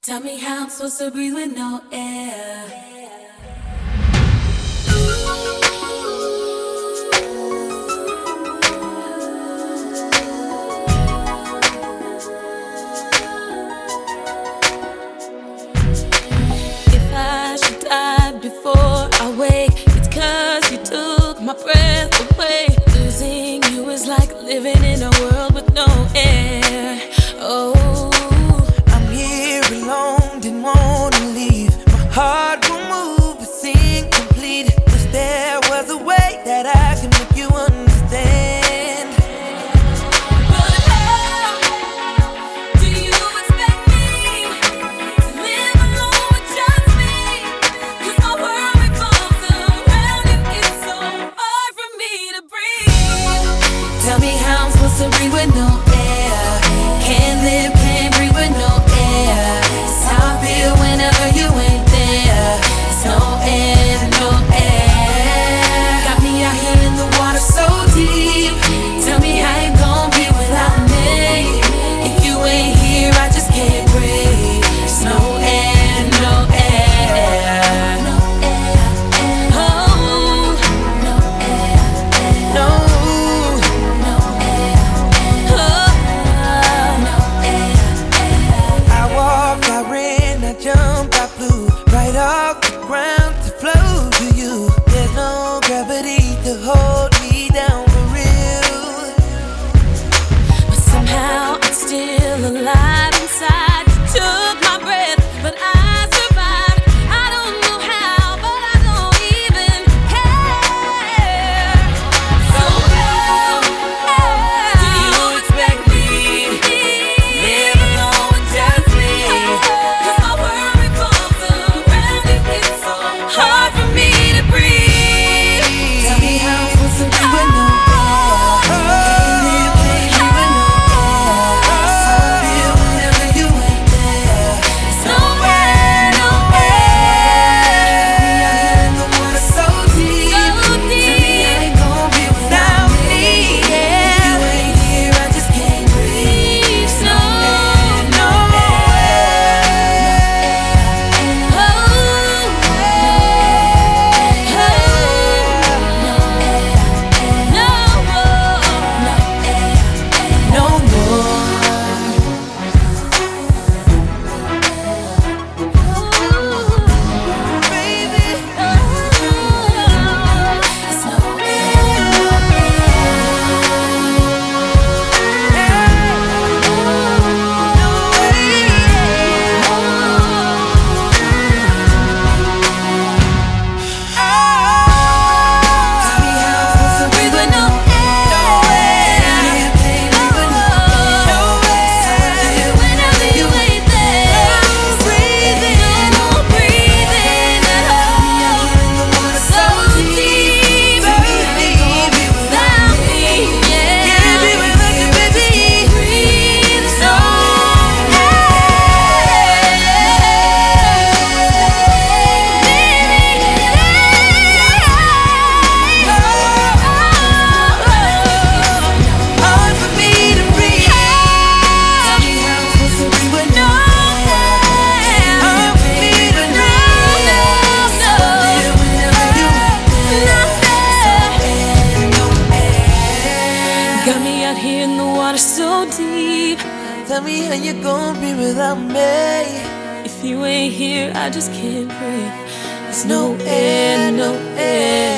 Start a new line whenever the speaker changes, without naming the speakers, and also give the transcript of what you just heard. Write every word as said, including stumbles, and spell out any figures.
Tell me how I'm supposed to breathe with no air. If I should die before I wake, it's 'cause you took my breath away. Losing you is like living in a world with no air. Oh,
I'm here alone, didn't wanna leave. My heart will move, it's incomplete. Wish there was a way that I can make you understand.
but how do you expect me to live alone with just me? 'Cause my world revolves around you, it's so hard for me to breathe. Tell me how I'm supposed to breathe with no air. Can't live, can't breathe with no air. It's how I feel whenever you ain't there. It's no air, no air. Got me out here in the water so deep. Tell me how you gon' be without me. If you ain't here, I just can't breathe. It's no air, no air. No air, oh, no air,
No,
no air, oh, no air.
I walked, I ran, I jumped, I flew right off the ground to flow to you. There's no gravity to hold me down for real.
But somehow I'm still alive inside. You took my breath, but I survived. I don't know how, but I don't even care. So how do you expect me to live alone with just me? 'Cause my world revolves around you, it's so hard for me to breathe. Tell me how I'm supposed to be with no air. Can't live, can't breathe with no air. It's how I feel whenever you ain't there. It's no air, no air. Me out here in the water so deep. Tell me how you gon' be without me. If you ain't here, I just can't breathe. No, no
no more. Baby, hard for me to breathe. Tell me how I'm supposed to breathe with no air. Hard for me to breathe. Whenever you no air.
Got me out here in the water so deep.
Tell me how you gon' be without me.
If you ain't here, I just can't breathe. There's no air, no air.